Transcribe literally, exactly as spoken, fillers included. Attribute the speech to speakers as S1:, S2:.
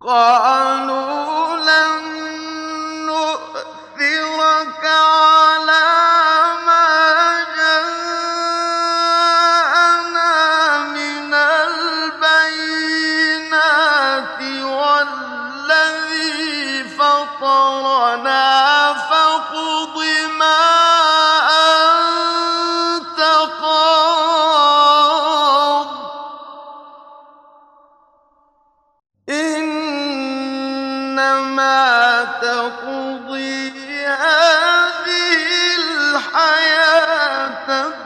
S1: قَالُوا لَن نُّؤْثِرَكَ عَلَىٰ مَا جَاءَنَا مِنَ الْبَيِّنَاتِ وَالَّذِي فَطَرَنَا فَاقْضِ مَا أَنتَ قَاضٍ ۖ إِنَّمَا تَقْضِي هَٰذِهِ الْحَيَاةَ